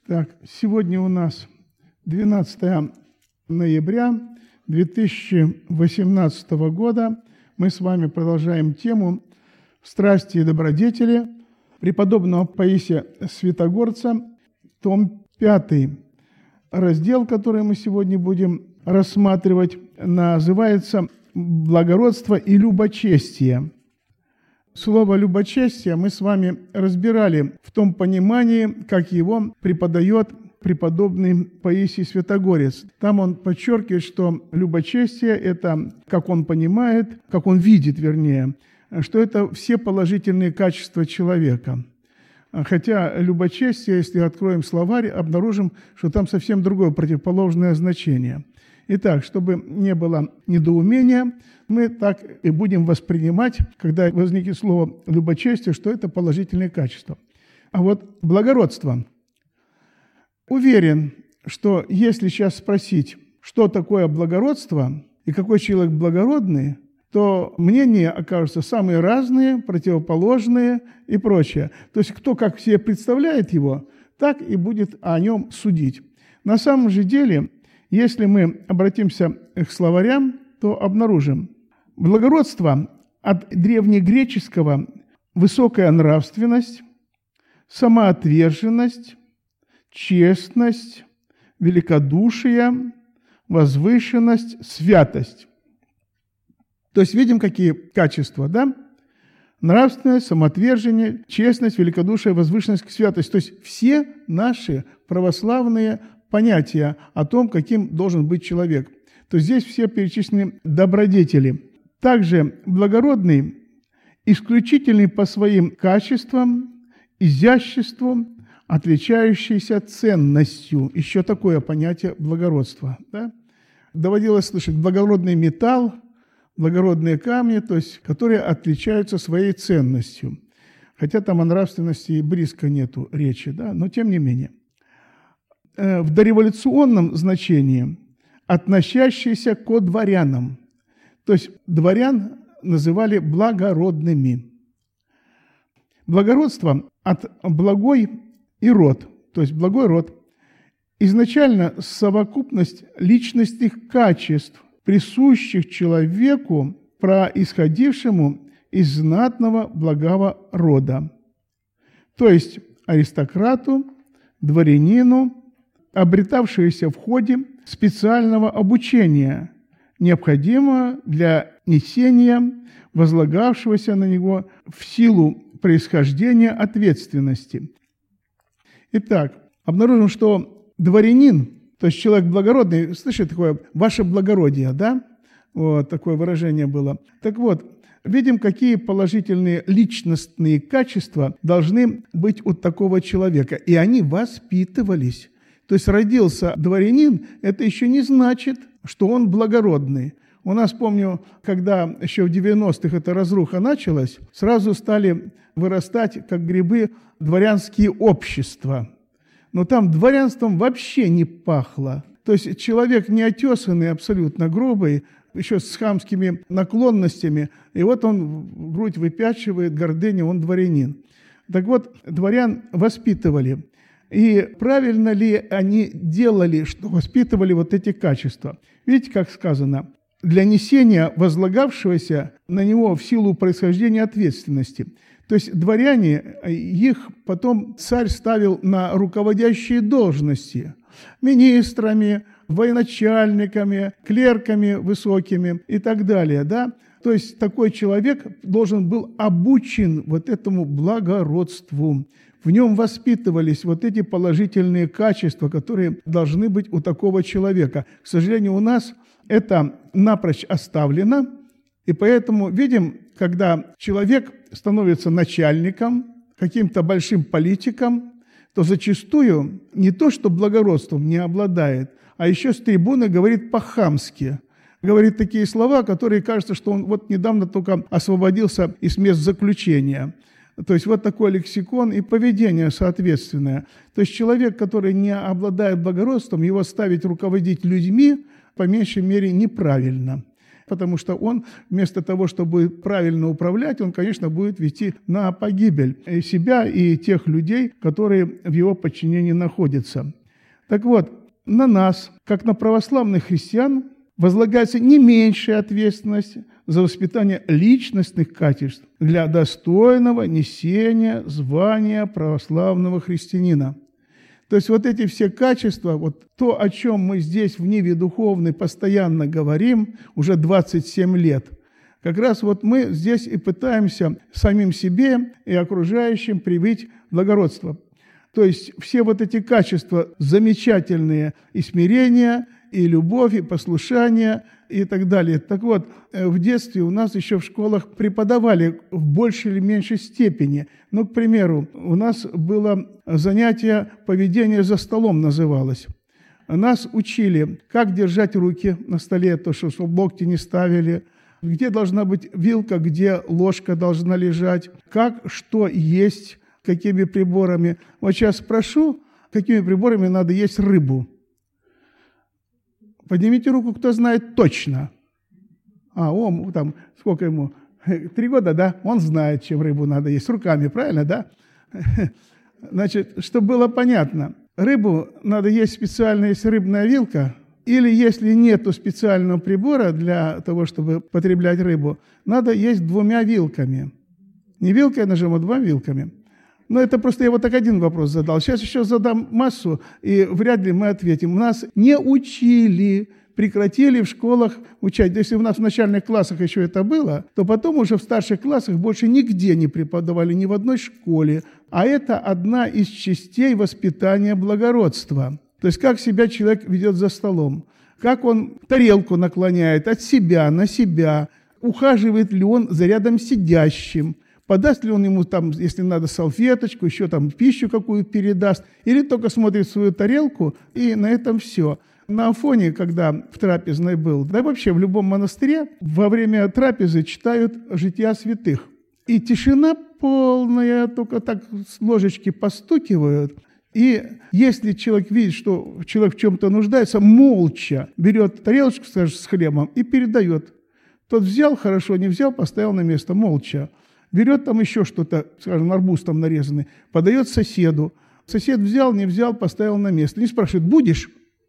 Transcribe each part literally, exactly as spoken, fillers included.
Так, сегодня у нас двенадцатое ноября две тысячи восемнадцатого года. Мы с вами продолжаем тему «Страсти и добродетели» преподобного Паисия Святогорца, том пятый. Раздел, который мы сегодня будем рассматривать, называется «Благородство и любочестие». Слово «любочестие» мы с вами разбирали в том понимании, как его преподает преподобный Паисий Святогорец. Там он подчеркивает, что любочестие – это, как он понимает, как он видит, вернее, что это все положительные качества человека. Хотя любочестие, если откроем словарь, обнаружим, что там совсем другое, противоположное значение. Итак, чтобы не было недоумения, мы так и будем воспринимать, когда возникнет слово «любочестие», что это положительные качества. А вот благородство. Уверен, что если сейчас спросить, что такое благородство и какой человек благородный, то мнения окажутся самые разные, противоположные и прочее. То есть кто как себе представляет его, так и будет о нем судить. На самом же деле, если мы обратимся к словарям, то обнаружим благородство от древнегреческого высокая нравственность, самоотверженность, честность, великодушие, возвышенность, святость. То есть видим, какие качества, да? Нравственность, самоотвержение, честность, великодушие, возвышенность, святость. То есть все наши православные понятия о том, каким должен быть человек. То есть здесь все перечислены добродетели. Также благородный, исключительный по своим качествам, изяществу, отличающийся ценностью. Еще такое понятие благородства. Да? Доводилось слышать благородный металл, благородные камни, то есть, которые отличаются своей ценностью. Хотя там о нравственности и близко нету речи, да? Но тем не менее. В дореволюционном значении относящиеся к дворянам. То есть дворян называли благородными. Благородство от благой и род, то есть благой род, изначально совокупность личностных качеств, присущих человеку, происходившему из знатного благого рода, то есть аристократу, дворянину, обретавшиеся в ходе специального обучения, необходимого для несения возлагавшегося на него в силу происхождения ответственности. Итак, обнаружим, что дворянин, то есть человек благородный, слышите такое «ваше благородие», да? Вот такое выражение было. Так вот, видим, какие положительные личностные качества должны быть у такого человека. И они воспитывались. То есть родился дворянин, это еще не значит, что он благородный. У нас, помню, когда еще в девяностых эта разруха началась, сразу стали вырастать, как грибы, дворянские общества. Но там дворянством вообще не пахло. То есть человек неотесанный, абсолютно грубый, еще с хамскими наклонностями, и вот он грудь выпячивает, гордыня, он дворянин. Так вот, дворян воспитывали. И правильно ли они делали, что воспитывали вот эти качества? Видите, как сказано, для несения возлагавшегося на него в силу происхождения ответственности. То есть дворяне, их потом царь ставил на руководящие должности, министрами, военачальниками, клерками высокими и так далее, да? То есть такой человек должен был обучен вот этому благородству. В нем воспитывались вот эти положительные качества, которые должны быть у такого человека. К сожалению, у нас это напрочь оставлено, и поэтому видим, когда человек становится начальником, каким-то большим политиком, то зачастую не то, что благородством не обладает, а еще с трибуны говорит по-хамски. Говорит такие слова, которые кажется, что он вот недавно только освободился из мест заключения. То есть вот такой лексикон и поведение соответственное. То есть человек, который не обладает благородством, его ставить руководить людьми, по меньшей мере, неправильно. потому что он вместо того, чтобы правильно управлять, он, конечно, будет вести на погибель и себя, и тех людей, которые в его подчинении находятся. Так вот, на нас, как на православных христиан, возлагается не меньшая ответственность за воспитание личностных качеств для достойного несения звания православного христианина. То есть вот эти все качества, вот то, о чем мы здесь в Ниве Духовной постоянно говорим, уже двадцать семь лет, как раз вот мы здесь и пытаемся самим себе и окружающим привить благородство. То есть все вот эти качества замечательные, и смирение, и любовь, и послушание, и так далее. Так вот, в детстве у нас еще в школах преподавали в большей или меньшей степени. Ну, к примеру, у нас было занятие «Поведение за столом» называлось. Нас учили, как держать руки на столе, то, что чтобы локти не ставили, где должна быть вилка, где ложка должна лежать, как что есть, какими приборами. Вот сейчас спрошу, какими приборами надо есть рыбу. Поднимите руку, кто знает точно. А, он там, сколько ему? Три года, да? Он знает, чем рыбу надо есть. Руками, правильно, да? Значит, чтобы было понятно, рыбу надо есть специально, есть рыбная вилка, или если нету специального прибора для того, чтобы потреблять рыбу, надо есть двумя вилками. Не вилкой я нажимаю, а двумя вилками. Но это просто я вот так один вопрос задал. Сейчас еще задам массу, и вряд ли мы ответим. Нас не учили, прекратили в школах учать. Если у нас в начальных классах еще это было, то потом уже в старших классах больше нигде не преподавали, ни в одной школе. А это одна из частей воспитания благородства. То есть как себя человек ведет за столом, как он тарелку наклоняет от себя на себя, ухаживает ли он за рядом сидящим, подаст ли он ему, там, если надо, салфеточку, еще там пищу какую передаст, или только смотрит свою тарелку, и на этом все. На Афоне, когда в трапезной был, да и вообще в любом монастыре, во время трапезы читают жития святых. И тишина полная, только так с ложечки постукивают. И если человек видит, что человек в чем-то нуждается, молча берет тарелочку, скажем, с хлебом и передает. Тот взял, хорошо, не взял, поставил на место, молча. Берет там еще что-то, скажем, арбуз там нарезанный, подает соседу. Сосед взял, не взял, поставил на место. Не спрашивает, будешь?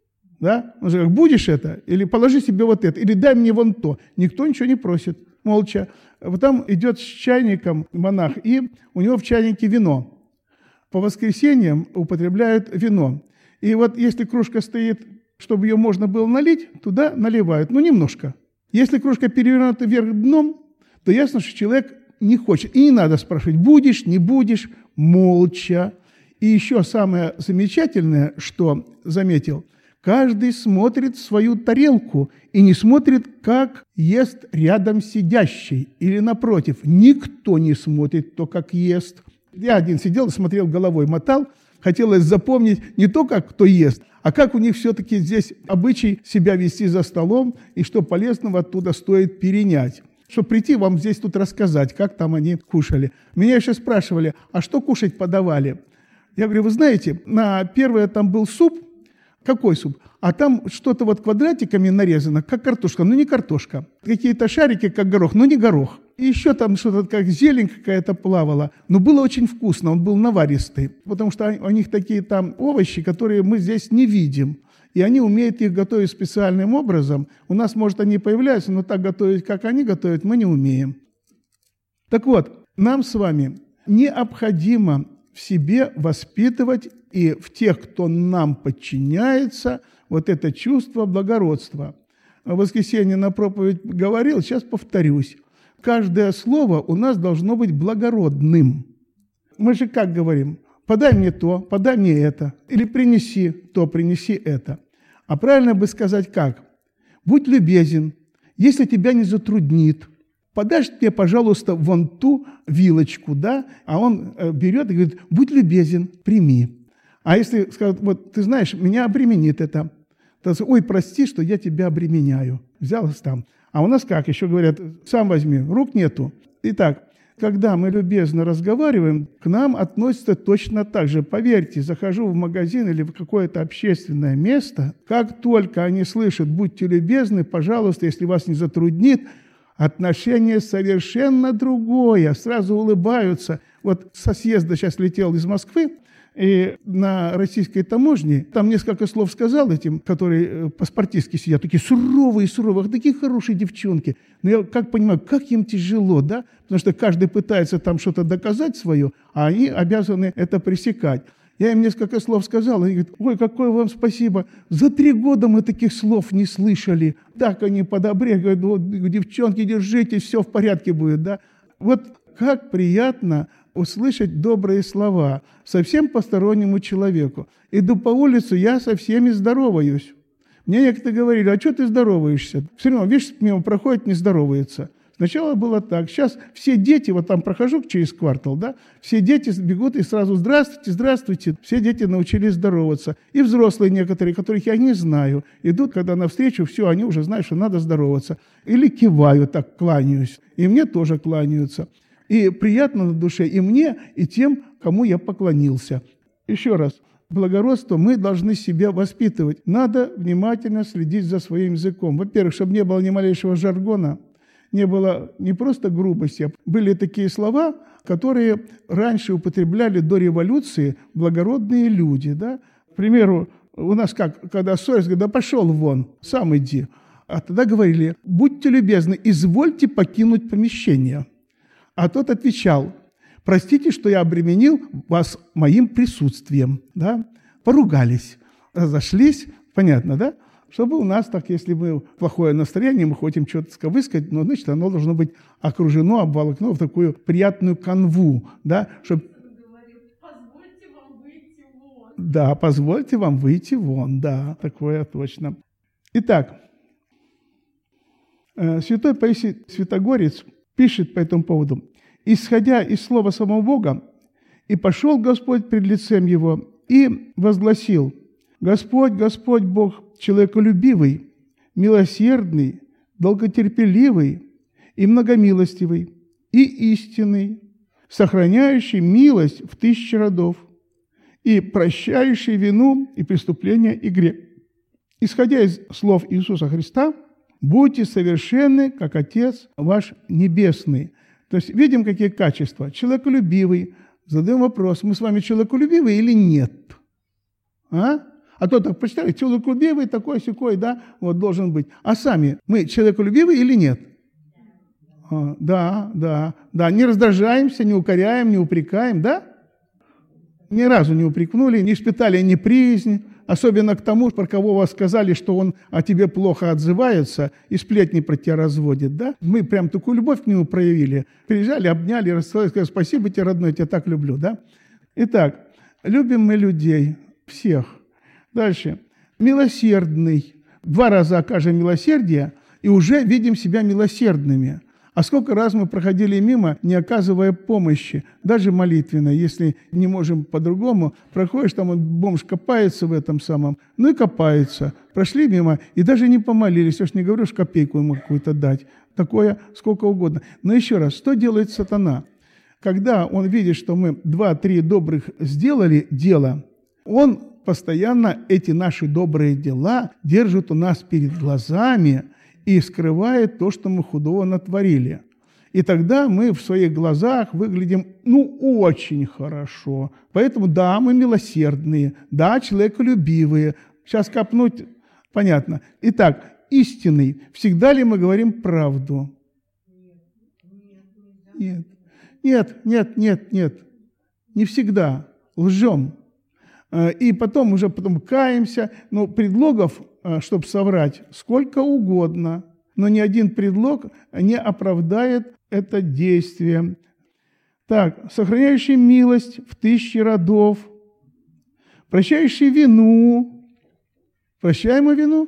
Да? Он же говорит, будешь это? Или положи себе вот это? Или дай мне вон то? Никто ничего не просит, молча. Потом идет с чайником монах, и у него в чайнике вино. По воскресеньям употребляют вино. И вот если кружка стоит, чтобы ее можно было налить, туда наливают, ну немножко. Если кружка перевернута вверх дном, то ясно, что человек не хочет. И не надо спрашивать, будешь, не будешь, молча. И еще самое замечательное, что заметил, каждый смотрит в свою тарелку и не смотрит, как ест рядом сидящий или напротив. Никто не смотрит то, как ест. Я один сидел, смотрел головой, мотал. Хотелось запомнить не то, как кто ест, а как у них все-таки здесь обычай себя вести за столом и что полезного оттуда стоит перенять. Чтобы прийти вам здесь тут рассказать, как там они кушали. Меня еще спрашивали, а что кушать подавали? Я говорю, вы знаете, на первое там был суп. Какой суп? А там что-то вот квадратиками нарезано, как картошка, но не картошка. Какие-то шарики, как горох, но не горох. И еще там что-то, как зелень какая-то плавала. Но было очень вкусно, он был наваристый. Потому что у них такие там овощи, которые мы здесь не видим. И они умеют их готовить специальным образом. У нас, может, они появляются, но так готовить, как они готовят, мы не умеем. Так вот, нам с вами необходимо в себе воспитывать и в тех, кто нам подчиняется, вот это чувство благородства. В воскресенье на проповедь говорил, сейчас повторюсь. Каждое слово у нас должно быть благородным. Мы же как говорим? Подай мне то, подай мне это. Или принеси то, принеси это. А правильно бы сказать как? Будь любезен, если тебя не затруднит. Подашь мне, пожалуйста, вон ту вилочку, да? А он берет и говорит, будь любезен, прими. А если скажет, вот ты знаешь, меня обременит это. То есть, ой, прости, что я тебя обременяю. Взял там. А у нас как? Еще говорят, сам возьми, рук нету. Итак, Когда мы любезно разговариваем, к нам относятся точно так же. Поверьте, захожу в магазин или в какое-то общественное место, как только они слышат «будьте любезны, пожалуйста, если вас не затруднит», отношение совершенно другое, сразу улыбаются. Вот со съезда сейчас летел из Москвы, и на российской таможне там несколько слов сказал этим, которые паспортистки сидят, такие суровые, суровые, такие хорошие девчонки. Но я как понимаю, как им тяжело, да? Потому что каждый пытается там что-то доказать свое, а они обязаны это пресекать. Я им несколько слов сказал, и они говорят: ой, какое вам спасибо, за три года мы таких слов не слышали. Так они подобрели, говорят: вот, девчонки, держитесь, все в порядке будет, да? Вот как приятно услышать добрые слова совсем постороннему человеку. Иду по улице, я со всеми здороваюсь. Мне некоторые говорили: а что ты здороваешься? Все равно, видишь, мимо проходит, не здоровается. Сначала было так. Сейчас все дети, вот там прохожу через квартал, да, все дети бегут и сразу: здравствуйте, здравствуйте. Все дети научились здороваться. И взрослые некоторые, которых я не знаю, идут, когда навстречу, все, они уже знают, что надо здороваться. Или киваю, так кланяюсь. И мне тоже кланяются. И приятно на душе и мне, и тем, кому я поклонился. Еще раз, благородство мы должны себя воспитывать. Надо внимательно следить за своим языком. Во-первых, чтобы не было ни малейшего жаргона, не было не просто грубости. Были такие слова, которые раньше употребляли до революции благородные люди. Да? К примеру, у нас как, когда ссорились, говорят: да пошел вон, сам иди. А тогда говорили: будьте любезны, извольте покинуть помещение. А тот отвечал: простите, что я обременил вас моим присутствием. Да? Поругались, разошлись, понятно, да? Чтобы у нас так, если мы плохое настроение, мы хотим что-то высказать, но, значит, оно должно быть окружено, обволокно в такую приятную канву, да? Чтобы... Позвольте вам выйти вон. Да, позвольте вам выйти вон, да, такое точно. Итак, святой Паисий Святогорец пишет по этому поводу: «Исходя из слова самого Бога, и пошел Господь пред лицем его, и возгласил: Господь, Господь Бог, человеколюбивый, милосердный, долготерпеливый и многомилостивый, и истинный, сохраняющий милость в тысячи родов, и прощающий вину и преступления и грех. Исходя из слов Иисуса Христа, будьте совершенны, как Отец ваш Небесный». То есть видим, какие качества. Человеколюбивый. Задаем вопрос: мы с вами человеколюбивые или нет? А? А то так почитали: человеколюбивый, такой-сякой, да, вот должен быть. А сами мы человеколюбивые или нет? А, да, да, да. Не раздражаемся, не укоряем, не упрекаем, да? Ни разу не упрекнули, не испытали неприязнь, особенно к тому, про кого вас сказали, что он о тебе плохо отзывается и сплетни про тебя разводит, да? Мы прям такую любовь к нему проявили. Приезжали, обняли, расцеловали, сказали: спасибо тебе, родной, я тебя так люблю, да? Итак, любим мы людей, всех. Дальше. Милосердный. Два раза окажем милосердие, и уже видим себя милосердными. А сколько раз мы проходили мимо, не оказывая помощи, даже молитвенной, если не можем по-другому. Проходишь, там он, бомж, копается в этом самом, ну и копается. Прошли мимо и даже не помолились, уж не говорю, что копейку ему какую-то дать. Такое сколько угодно. Но еще раз, что делает сатана? Когда он видит, что мы два-три добрых сделали дело, он постоянно эти наши добрые дела держит у нас перед глазами и скрывает то, что мы худого натворили. И тогда мы в своих глазах выглядим, ну, очень хорошо. Поэтому, да, мы милосердные, да, человеколюбивые. Сейчас копнуть, понятно. Итак, истинный. Всегда ли мы говорим правду? Нет. Нет, нет, нет, нет. Не всегда. Лжем. И потом уже потом каемся. Но предлогов, чтобы соврать, сколько угодно. Но ни один предлог не оправдает это действие. Так, сохраняющий милость в тысячи родов, прощающий вину. Прощаем мы вину?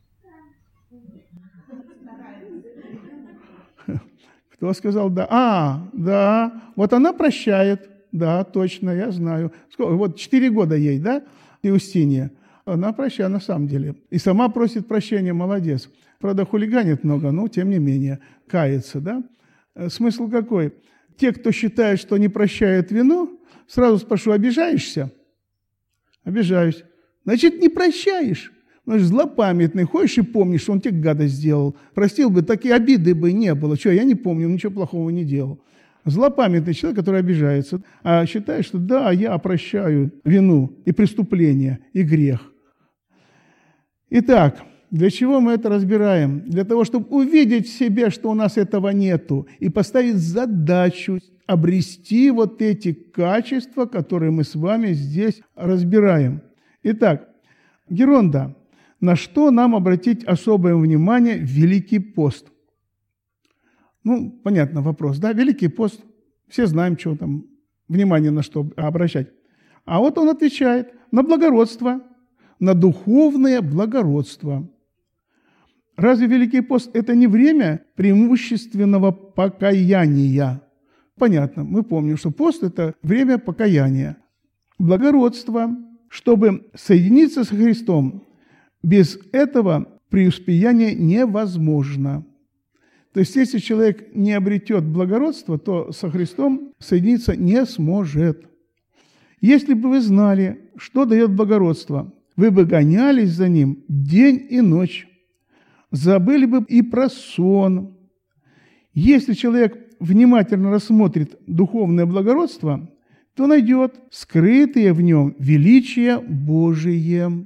Кто сказал да? А, да, вот она прощает. Да, точно, я знаю. Сколько? Вот четыре года ей, да, Иустиния. Она прощает на самом деле. И сама просит прощения, молодец. Правда, хулиганит много, но тем не менее кается, да. Смысл какой? те, кто считает, что не прощают вину, сразу спрошу, обижаешься? Обижаюсь. Значит, не прощаешь. Значит, злопамятный, ходишь и помнишь, что он тебе гадость сделал. Простил бы, такие обиды бы не было. Что, я не помню, ничего плохого не делал. Злопамятный человек, который обижается, а считает, что да, я прощаю вину и преступление, и грех. Итак, для чего мы это разбираем? Для того, чтобы увидеть в себе, что у нас этого нету, и поставить задачу обрести вот эти качества, которые мы с вами здесь разбираем. Итак, Геронда, на что нам обратить особое внимание в Великий пост? Ну, понятно вопрос, да? Великий пост, все знаем, что там, внимание на что обращать. А вот он отвечает на благородство, на духовное благородство. Разве Великий пост – это не время преимущественного покаяния? Понятно, мы помним, что пост – это время покаяния. Благородство, чтобы соединиться с Христом, без этого преуспеяние невозможно. То есть, если человек не обретет благородство, то со Христом соединиться не сможет. Если бы вы знали, что дает благородство, вы бы гонялись за ним день и ночь, забыли бы и про сон. Если человек внимательно рассмотрит духовное благородство, то найдет скрытые в нем величие Божие.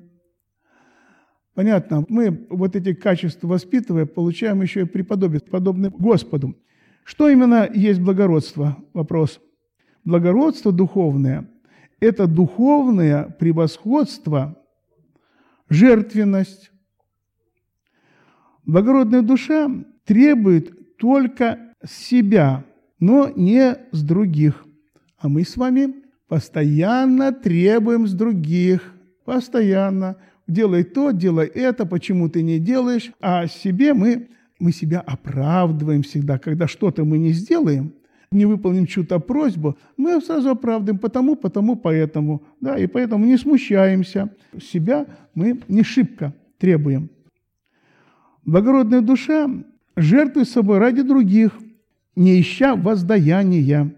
Понятно, мы вот эти качества воспитывая, получаем еще и преподобие, подобное Господу. Что именно есть благородство? Вопрос. Благородство духовное – это духовное превосходство, жертвенность. Благородная душа требует только себя, но не с других. А мы с вами постоянно требуем с других, постоянно. Делай то, делай это, почему ты не делаешь. А себе мы, мы себя оправдываем всегда. Когда что-то мы не сделаем, не выполним чью-то просьбу, мы сразу оправдываем потому, потому, поэтому. Да, и поэтому не смущаемся. Себя мы не шибко требуем. Благородная душа жертвует собой ради других, не ища воздаяния.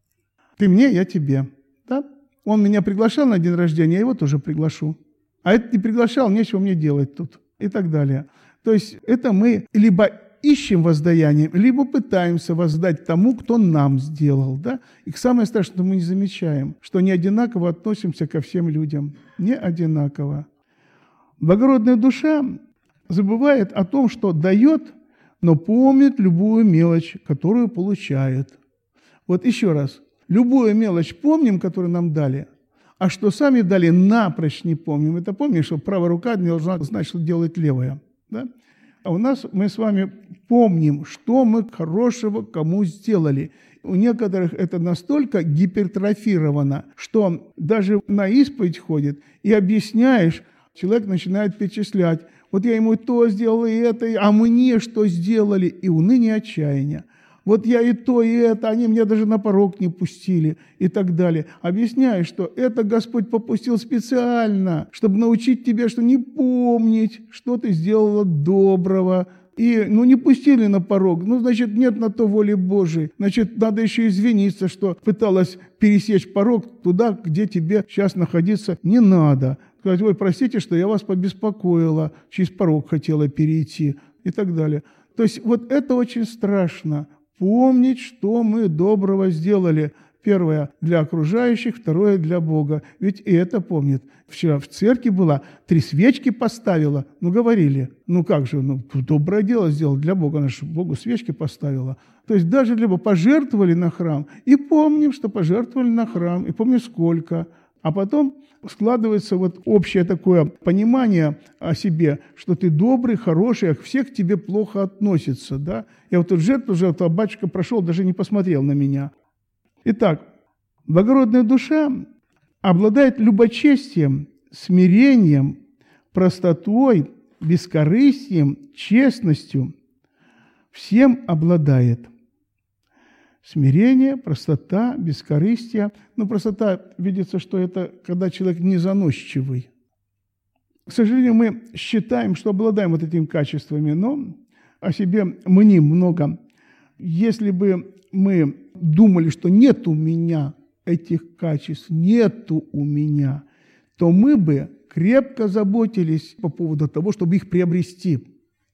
Ты мне, я тебе. Да? Он меня приглашал на день рождения, я его тоже приглашу. А это не приглашал, нечего мне делать тут. И так далее. То есть это мы либо ищем воздаяние, либо пытаемся воздать тому, кто нам сделал. Да? И самое страшное, что мы не замечаем, что не одинаково относимся ко всем людям. Не одинаково. Благородная душа забывает о том, что дает, но помнит любую мелочь, которую получает. Вот еще раз. Любую мелочь помним, которую нам дали, а что сами дали, напрочь не помним. Это помнишь, что правая рука не должна знать, что делает левая. Да? А у нас мы с вами помним, что мы хорошего кому сделали. У некоторых это настолько гипертрофировано, что даже на исповедь ходит и объясняешь, человек начинает перечислять. Вот я ему то сделал, и это, а мне что сделали? И уныние, отчаяние. Вот я и то, и это, они меня даже на порог не пустили, и так далее. Объясняю, что это Господь попустил специально, чтобы научить тебя, что не помнить, что ты сделала доброго. И, ну, не пустили на порог, ну, значит, нет на то воли Божией. Значит, надо еще извиниться, что пыталась пересечь порог туда, где тебе сейчас находиться не надо. Сказать, ой, простите, что я вас побеспокоила, через порог хотела перейти, и так далее. То есть вот это очень страшно. Помнить, что мы доброго сделали. Первое – для окружающих, второе – для Бога. Ведь и это помнит. Вчера в церкви была, три свечки поставила. Ну, говорили, ну как же, ну, доброе дело сделал для Бога. Она же Богу свечки поставила. То есть даже для Бога пожертвовали на храм. И помним, что пожертвовали на храм. И помним, сколько. А потом складывается вот общее такое понимание о себе, что ты добрый, хороший, а все к тебе плохо относятся. Да? Я вот тут жертву жертву, а батюшка прошел, даже не посмотрел на меня. Итак, благородная душа обладает любочестием, смирением, простотой, бескорыстием, честностью. Всем обладает. Смирение, простота, бескорыстие. Ну, простота, видится, что это когда человек не заносчивый. К сожалению, мы считаем, что обладаем вот этими качествами, но о себе мним много. Если бы мы думали, что нет у меня этих качеств, нету у меня, то мы бы крепко заботились по поводу того, чтобы их приобрести.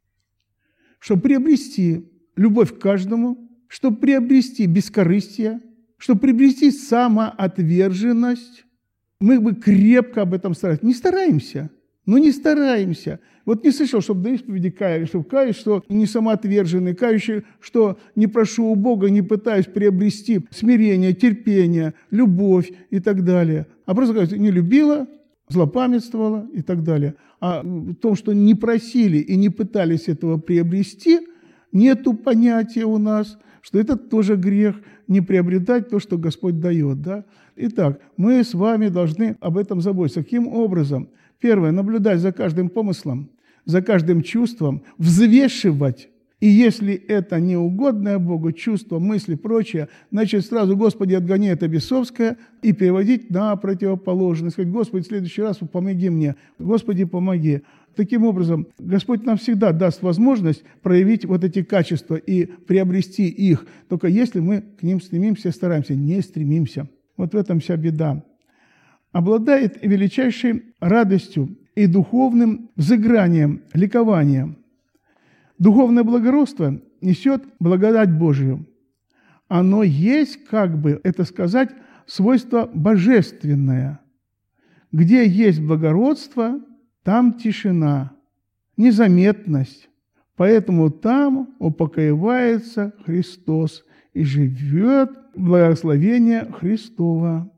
Чтобы приобрести любовь к каждому, чтобы приобрести бескорыстие, чтобы приобрести самоотверженность, мы бы крепко об этом старались. Не стараемся, но не стараемся. Вот не слышал, чтобы до исповеди каяли, чтобы каюсь, что не самоотверженный, кающий, что не прошу у Бога, не пытаюсь приобрести смирение, терпение, любовь и так далее. А просто говорят, не любила, злопамятствовала и так далее. А в том, что не просили и не пытались этого приобрести, нету понятия у нас, что это тоже грех, не приобретать то, что Господь дает. Да? Итак, мы с вами должны об этом заботиться. Каким образом? Первое, наблюдать за каждым помыслом, за каждым чувством, взвешивать. И если это неугодное Богу чувство, мысли, прочее, значит, сразу «Господи, отгони это бесовское» и переводить на противоположность. Сказать: «Господи, в следующий раз помоги мне, Господи, помоги». Таким образом, Господь нам всегда даст возможность проявить вот эти качества и приобрести их, только если мы к ним стремимся, стараемся. Не стремимся. Вот в этом вся беда. Обладает величайшей радостью и духовным взыгранием, ликованием. Духовное благородство несет благодать Божию. Оно есть, как бы это сказать, свойство божественное. Где есть благородство, там тишина, незаметность. Поэтому там упокоивается Христос и живет благословение Христово.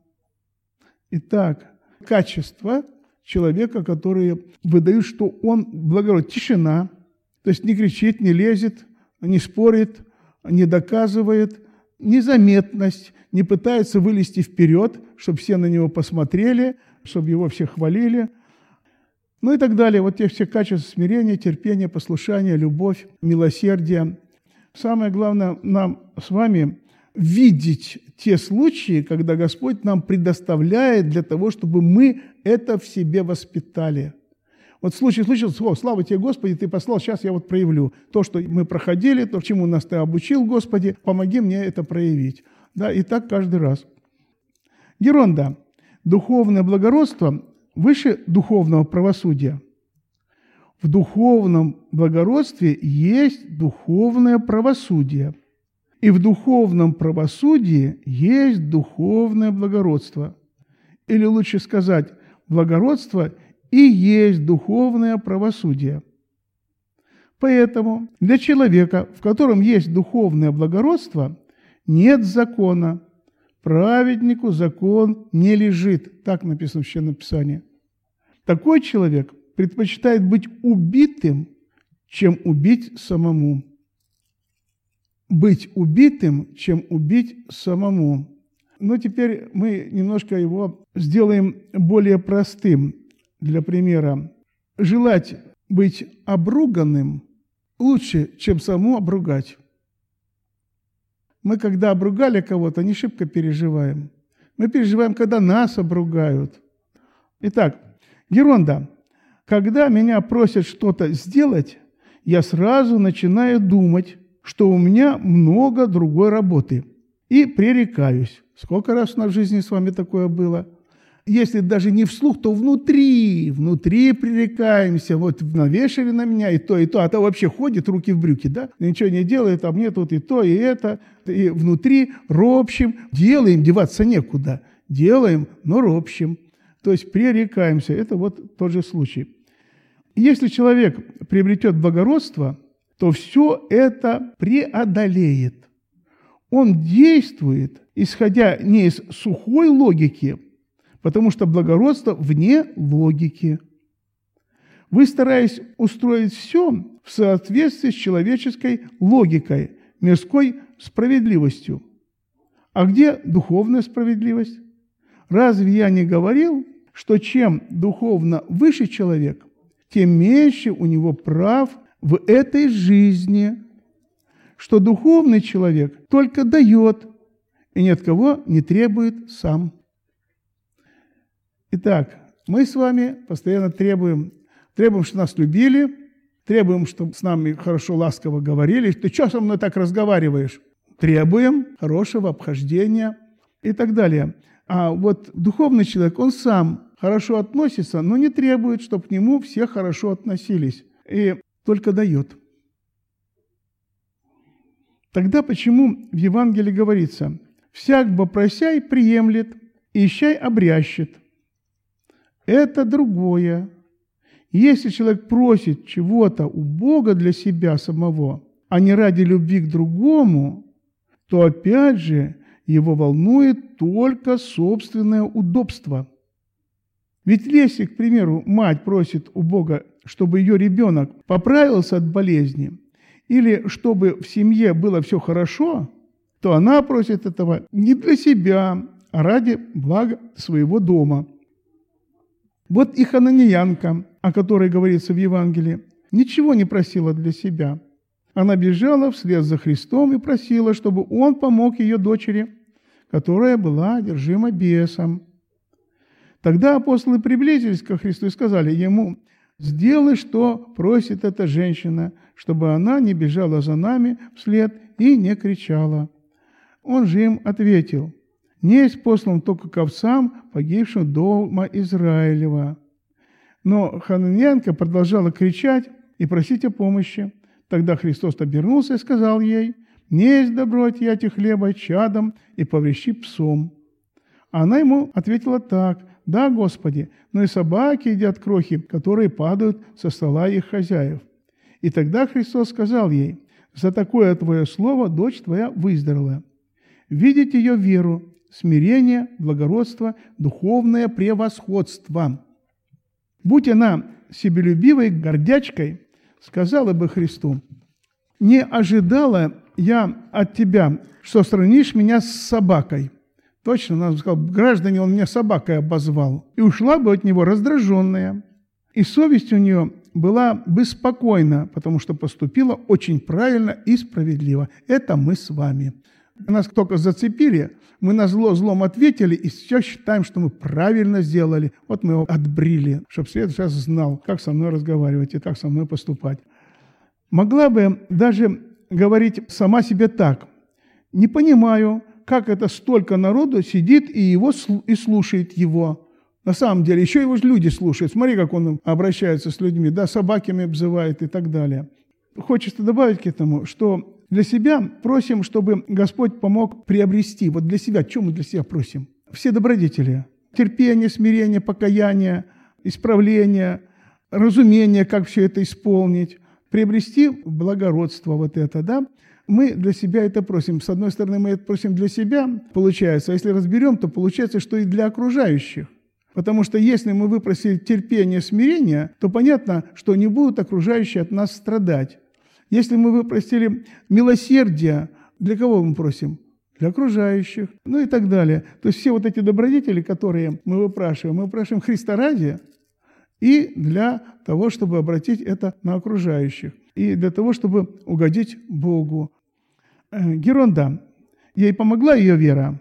Итак, качества человека, которые выдают, что он благороден. Тишина, то есть не кричит, не лезет, не спорит, не доказывает. Незаметность, не пытается вылезти вперед, чтобы все на него посмотрели, чтобы его все хвалили. Ну и так далее. Вот те все качества: смирения, терпения, послушания, любовь, милосердие. Самое главное нам с вами видеть те случаи, когда Господь нам предоставляет для того, чтобы мы это в себе воспитали. Вот случай случился: «О, слава тебе, Господи, ты послал, сейчас я вот проявлю то, что мы проходили, то, чему нас ты обучил, Господи, помоги мне это проявить». Да, и так каждый раз. Геронда. Духовное благородство выше духовного правосудия. В духовном благородстве есть духовное правосудие. И в духовном правосудии есть духовное благородство. Или лучше сказать, благородство и есть духовное правосудие. Поэтому для человека, в котором есть духовное благородство, нет закона. Праведнику закон не лежит. Так написано в Священном Писании. Такой человек предпочитает быть убитым, чем убить самому. Быть убитым, чем убить самому. Но теперь мы немножко его сделаем более простым. Для примера, желать быть обруганным лучше, чем саму обругать. Мы, когда обругали кого-то, не шибко переживаем. Мы переживаем, когда нас обругают. Итак, Геронда. Когда меня просят что-то сделать, я сразу начинаю думать, что у меня много другой работы. И пререкаюсь. Сколько раз у нас в жизни с вами такое было? Если даже не вслух, то внутри, внутри пререкаемся. Вот навешали на меня и то, и то. А то вообще ходит руки в брюки, да? Ничего не делает, а мне тут и то, и это. И внутри ропщим. Делаем, деваться некуда. Делаем, но ропщим. То есть пререкаемся. Это вот тот же случай. Если человек приобретет благородство, то все это преодолеет. Он действует, исходя не из сухой логики, потому что благородство вне логики. Вы стараетесь устроить все в соответствии с человеческой логикой, мирской справедливостью. А где духовная справедливость? Разве я не говорил, что чем духовно выше человек, тем меньше у него прав в этой жизни, что духовный человек только дает и ни от кого не требует сам. Итак, мы с вами постоянно требуем, требуем, чтобы нас любили, Требуем, чтобы с нами хорошо, ласково говорили. Ты что со мной так разговариваешь? Требуем хорошего обхождения и так далее. А вот духовный человек, он сам хорошо относится, но не требует, чтобы к нему все хорошо относились. И только дает. Тогда почему в Евангелии говорится: «Всяк бо просяй приемлет, ищай обрящет». Это другое. Если человек просит чего-то у Бога для себя самого, а не ради любви к другому, то опять же его волнует только собственное удобство. Ведь если, к примеру, мать просит у Бога, чтобы ее ребенок поправился от болезни, или чтобы в семье было все хорошо, то она просит этого не для себя, а ради блага своего дома. Вот и хананиянка, о которой говорится в Евангелии, ничего не просила для себя. Она бежала вслед за Христом и просила, чтобы Он помог ее дочери, которая была одержима бесом. Тогда апостолы приблизились ко Христу и сказали Ему: «Сделай, что просит эта женщина, чтобы она не бежала за нами вслед и не кричала». Он же им ответил: «Не есть послан только к овцам, погибшим дома Израилева». Но хананиянка продолжала кричать и просить о помощи. Тогда Христос обернулся и сказал ей: «Не есть добро отъять хлеба чадом и поврещи псом». Она ему ответила так: «Да, Господи, но и собаки едят крохи, которые падают со стола их хозяев». И тогда Христос сказал ей: «За такое твое слово дочь твоя выздоровела». Видеть ее веру, смирение, благородство, духовное превосходство. Будь она себелюбивой гордячкой, сказала бы Христу: «Не ожидала я от тебя, что сравнишь меня с собакой». Точно, она сказала: «Граждане, он меня собакой обозвал». И ушла бы от него раздраженная. И совесть у нее была бы спокойна, потому что поступила очень правильно и справедливо. Это мы с вами. Нас только зацепили, мы на зло злом ответили, и сейчас считаем, что мы правильно сделали. Вот мы его отбрили, чтобы свет сейчас знал, как со мной разговаривать и как со мной поступать. Могла бы даже говорить сама себе так: «Не понимаю, как это столько народу сидит и его и слушает его». На самом деле, еще его люди слушают. Смотри, как он обращается с людьми, да, собаками обзывает и так далее. Хочется добавить к этому, что для себя просим, чтобы Господь помог приобрести. Вот для себя, что мы для себя просим? Все добродетели. Терпение, смирение, покаяние, исправление, разумение, как все это исполнить. Приобрести благородство вот это, да? Мы для себя это просим. С одной стороны, мы это просим для себя, получается. А если разберем, то получается, что и для окружающих. Потому что если мы выпросили терпение, смирение, то понятно, что не будут окружающие от нас страдать. Если мы выпросили милосердие, для кого мы просим? Для окружающих, ну и так далее. То есть все вот эти добродетели, которые мы выпрашиваем, мы выпрашиваем Христа ради и для того, чтобы обратить это на окружающих, и для того, чтобы угодить Богу. Геронда, ей помогла ее вера.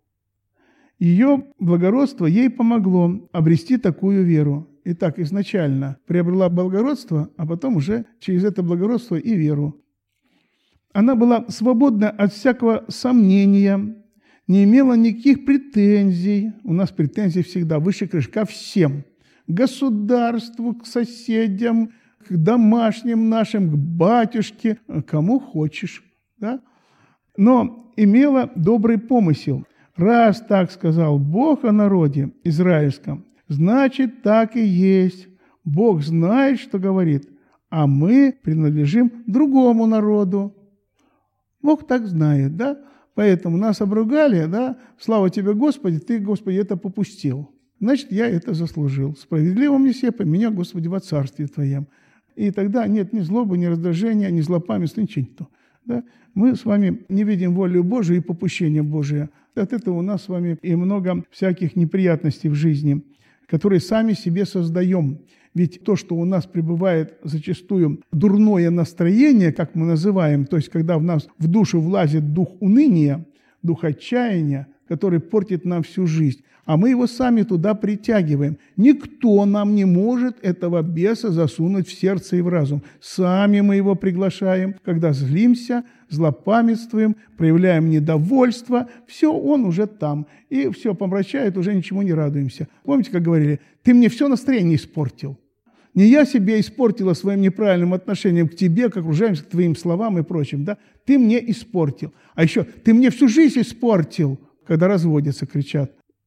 Ее благородство ей помогло обрести такую веру. Итак, изначально приобрела благородство, а потом уже через это благородство и веру. Она была свободна от всякого сомнения, не имела никаких претензий. У нас претензии всегда выше крыши ко всем. К государству, к соседям, к домашним нашим, к батюшке, кому хочешь. Да? Но имела добрый помысел. Раз так сказал Бог о народе израильском, значит, так и есть. Бог знает, что говорит, а мы принадлежим другому народу. Бог так знает, да? Поэтому нас обругали, да? Слава тебе, Господи, ты, Господи, это попустил. Значит, я это заслужил. Справедливо мне сепа, меня, Господи, во царстве Твоем. И тогда нет ни злобы, ни раздражения, ни злопамятства, ничего. Да? Мы с вами не видим волю Божию и попущения Божия. От этого у нас с вами и много всяких неприятностей в жизни, которые сами себе создаем. Ведь то, что у нас пребывает зачастую дурное настроение, как мы называем, то есть когда в нас в душу влазит дух уныния, дух отчаяния, который портит нам всю жизнь, а мы его сами туда притягиваем. Никто нам не может этого беса засунуть в сердце и в разум. Сами мы его приглашаем, когда злимся, злопамятствуем, проявляем недовольство. Все, он уже там. И все помрачает, уже ничему не радуемся. Помните, как говорили, ты мне все настроение испортил. Не я себе испортила своим неправильным отношением к тебе, к окружающим, к твоим словам и прочим. Да? Ты мне испортил. А еще ты мне всю жизнь испортил, когда разводятся, кричат.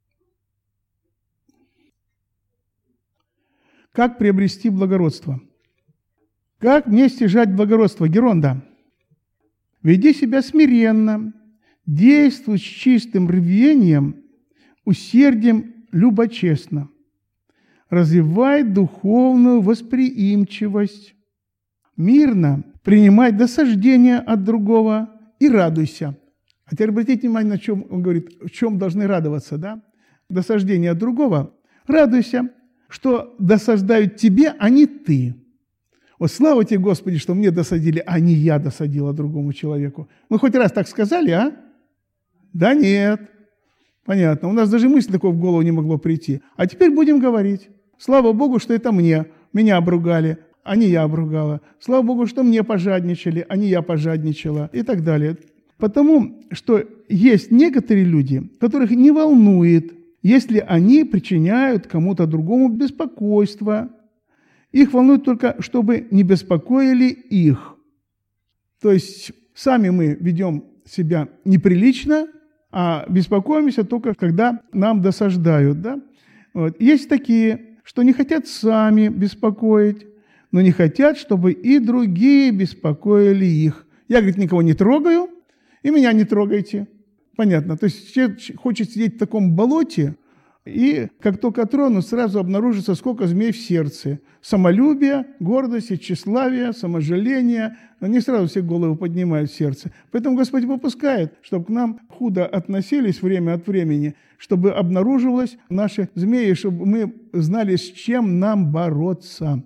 Как приобрести благородство? Как мне стяжать благородство? Геронда. Веди себя смиренно, действуй с чистым рвением, усердием любочестно. Развивай духовную восприимчивость. Мирно принимай досаждения от другого и радуйся. А теперь обратите внимание, на чем он говорит, в чем должны радоваться, да? Досаждение от другого. Радуйся, что досаждают тебе, а не ты. Вот слава тебе, Господи, что мне досадили, а не я досадила другому человеку. Мы хоть раз так сказали, а? Да нет. Понятно. У нас даже мысли такой в голову не могло прийти. А теперь будем говорить. Слава Богу, что это мне. Меня обругали, а не я обругала. Слава Богу, что мне пожадничали, а не я пожадничала. И так далее. Потому что есть некоторые люди, которых не волнует, если они причиняют кому-то другому беспокойство. Их волнует только, чтобы не беспокоили их. То есть сами мы ведем себя неприлично, а беспокоимся только, когда нам досаждают. Да? Вот. Есть такие, что не хотят сами беспокоить, но не хотят, чтобы и другие беспокоили их. Я, говорит, никого не трогаю, и меня не трогайте. Понятно. То есть человек хочет сидеть в таком болоте, и как только тронут, сразу обнаружится, сколько змей в сердце. Самолюбие, гордость, тщеславие, саможаление. Они сразу все головы поднимают в сердце. Поэтому Господь попускает, чтобы к нам худо относились время от времени, чтобы обнаруживалось наши змеи, чтобы мы знали, с чем нам бороться.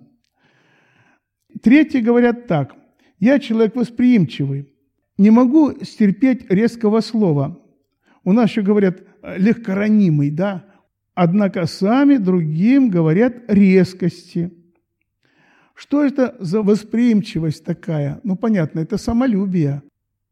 Третьи говорят так. Я человек восприимчивый. Не могу стерпеть резкого слова. У нас еще говорят легкоранимый, да? Однако сами другим говорят резкости. Что это за восприимчивость такая? Ну, понятно, это самолюбие.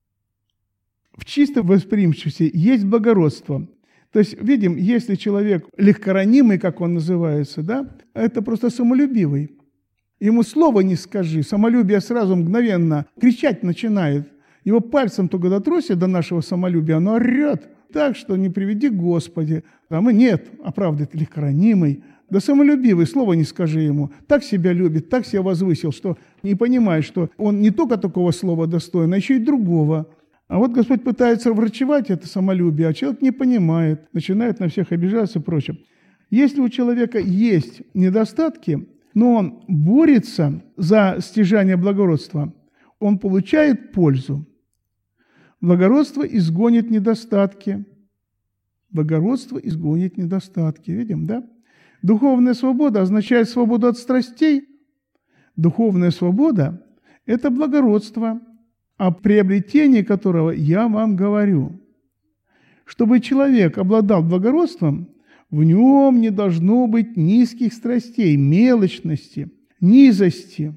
В чистой восприимчивости есть благородство. То есть, видим, если человек легкоранимый, как он называется, да, это просто самолюбивый. Ему слова не скажи, самолюбие сразу мгновенно кричать начинает. Его пальцем только дотронься до нашего самолюбия, оно орет. Так что не приведи Господи. А мы нет, оправдывает легкоранимый. Да самолюбивый, слова не скажи ему. Так себя любит, так себя возвысил, что не понимает, что он не только такого слова достоин, а еще и другого. А вот Господь пытается врачевать это самолюбие, а человек не понимает, начинает на всех обижаться и прочее. Если у человека есть недостатки, но он борется за стяжание благородства, он получает пользу. Благородство изгонит недостатки. Благородство изгонит недостатки. Видим, да? Духовная свобода означает свободу от страстей. Духовная свобода – это благородство, о приобретении которого я вам говорю. Чтобы человек обладал благородством, в нем не должно быть низких страстей, мелочности, низости.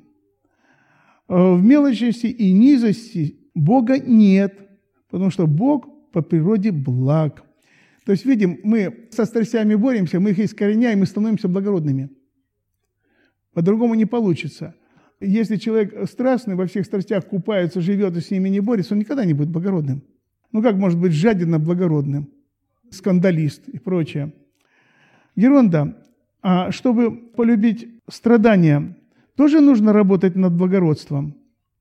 В мелочности и низости Бога нет, потому что Бог по природе благ. То есть, видим, мы со страстями боремся, мы их искореняем и становимся благородными. По-другому не получится. Если человек страстный, во всех страстях купается, живет и с ними не борется, он никогда не будет благородным. Ну как может быть жадина благородным? Скандалист и прочее. Геронда, а чтобы полюбить страдания, тоже нужно работать над благородством.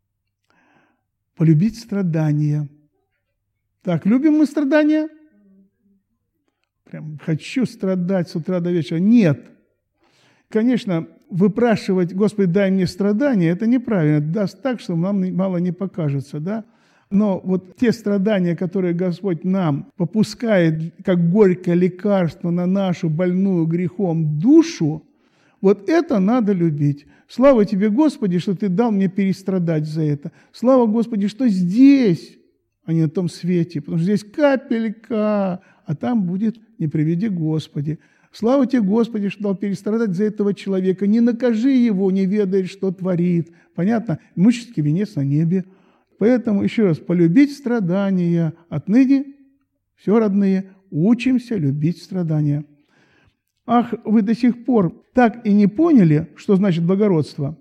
Полюбить страдания. Так, любим мы страдания? Прям хочу страдать с утра до вечера. Нет. Конечно, выпрашивать, Господи, дай мне страдания, это неправильно. Даст так, что нам мало не покажется, да? Но вот те страдания, которые Господь нам попускает, как горькое лекарство на нашу больную грехом душу, вот это надо любить. Слава Тебе, Господи, что Ты дал мне перестрадать за это. Слава, Господи, что здесь, а не на том свете, потому что здесь капелька, а а там будет «не приведи Господи». Слава тебе, Господи, что дал перестрадать за этого человека. Не накажи его, не ведает, что творит. Понятно? Мучительский венец на небе. Поэтому, еще раз, полюбить страдания. Отныне, все, родные, учимся любить страдания. Ах, вы до сих пор так и не поняли, что значит благородство?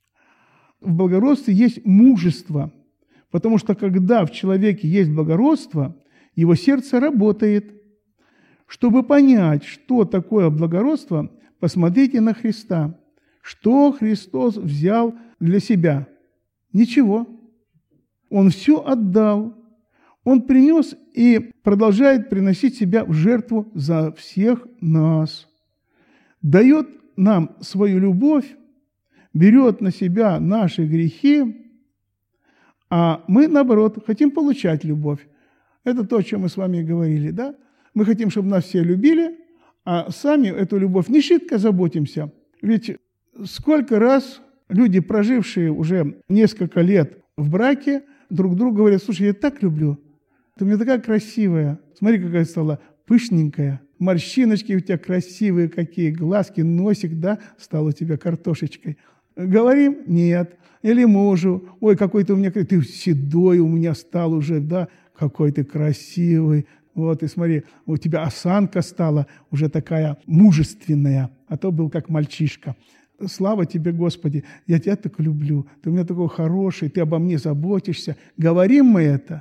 В благородстве есть мужество. Потому что, когда в человеке есть благородство, его сердце работает. Чтобы понять, что такое благородство, посмотрите на Христа. Что Христос взял для себя? Ничего. Он все отдал. Он принес и продолжает приносить себя в жертву за всех нас. Дает нам свою любовь, берет на себя наши грехи, а мы, наоборот, хотим получать любовь. Это то, о чем мы с вами говорили, да? Мы хотим, чтобы нас все любили, а сами эту любовь не шибко заботимся. Ведь сколько раз люди, прожившие уже несколько лет в браке, друг другу говорят: слушай, я так люблю, ты у меня такая красивая, смотри, какая стала пышненькая, морщиночки у тебя красивые какие, глазки, носик, да, стал у тебя картошечкой. Говорим: нет. Или мужу: ой, какой ты у меня, ты седой у меня стал уже, да, какой ты красивый. Вот, и смотри, у тебя осанка стала уже такая мужественная, а то был как мальчишка. Слава тебе, Господи, я тебя так люблю, ты у меня такой хороший, ты обо мне заботишься. Говорим мы это?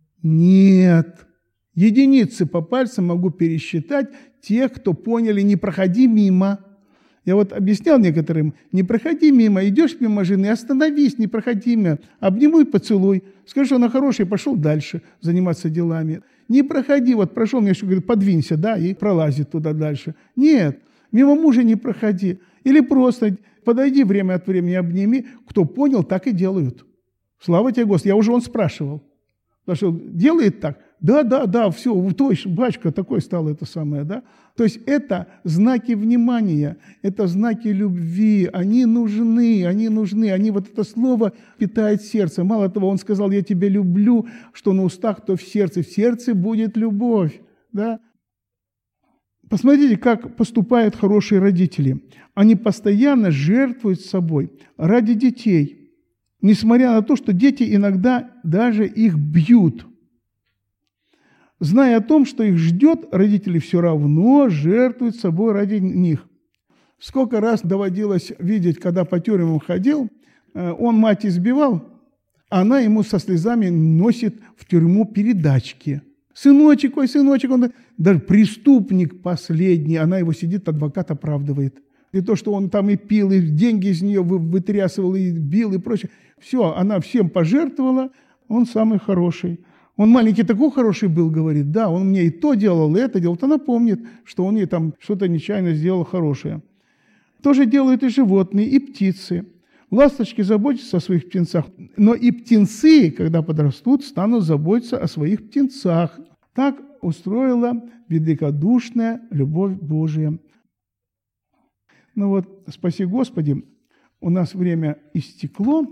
Нет. Единицы по пальцам могу пересчитать тех, кто поняли: не проходи мимо. Я вот объяснял некоторым: не проходи мимо, идешь мимо жены, остановись, не проходи мимо, обниму и поцелуй. Скажи, что она хорошая, пошел дальше заниматься делами. Не проходи, вот прошел, мне еще говорит: подвинься, да, и пролазит туда дальше. Нет, мимо мужа не проходи. Или просто подойди время от времени, обними. Кто понял, так и делают. Слава тебе, Господи. Я уже он спрашивал. Потому что делает так. Да, да, да, все, точно, батюшка такой стал, это самое, да. То есть это знаки внимания, это знаки любви, они нужны, они нужны, они вот это слово питает сердце. Мало того, он сказал: я тебя люблю, что на устах, то в сердце. В сердце будет любовь, да. Посмотрите, как поступают хорошие родители. Они постоянно жертвуют собой ради детей, несмотря на то, что дети иногда даже их бьют. Зная о том, что их ждет, родители все равно жертвуют собой ради них. Сколько раз доводилось видеть, когда по тюрьмам ходил, он мать избивал, а она ему со слезами носит в тюрьму передачки. Сыночек, ой, сыночек, он даже преступник последний, она его сидит, адвокат оправдывает. И то, что он там и пил, и деньги из нее вытрясывал, и бил, и прочее. Все, она всем пожертвовала, он самый хороший. Он маленький такой хороший был, говорит, да, он мне и то делал, и это делал. Вот она помнит, что он ей там что-то нечаянно сделал хорошее. То же делают и животные, и птицы. Ласточки заботятся о своих птенцах, но и птенцы, когда подрастут, станут заботиться о своих птенцах. Так устроила великодушная любовь Божия. Ну вот, спаси Господи, у нас время истекло.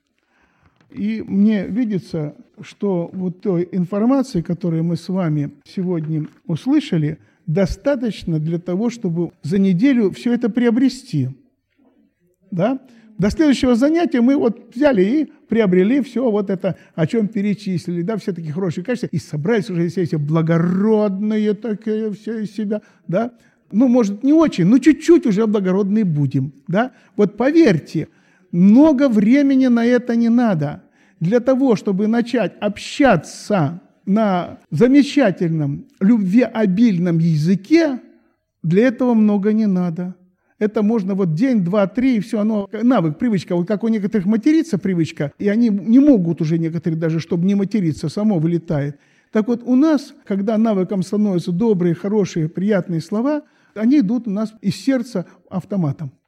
И мне видится, что вот той информации, которую мы с вами сегодня услышали, достаточно для того, чтобы за неделю все это приобрести. Да? До следующего занятия мы вот взяли и приобрели все вот это, о чем перечислили, да, все такие хорошие качества, и собрались уже все эти благородные такие, все из себя, да. Ну, может, не очень, но чуть-чуть уже благородные будем, да. Вот поверьте, много времени на это не надо. Для того, чтобы начать общаться на замечательном, любвеобильном языке, для этого много не надо. Это можно вот день, два, три, и все, оно навык, привычка. Вот как у некоторых материться привычка, и они не могут уже некоторые даже, чтобы не материться, само вылетает. Так вот у нас, когда навыком становятся добрые, хорошие, приятные слова, они идут у нас из сердца автоматом.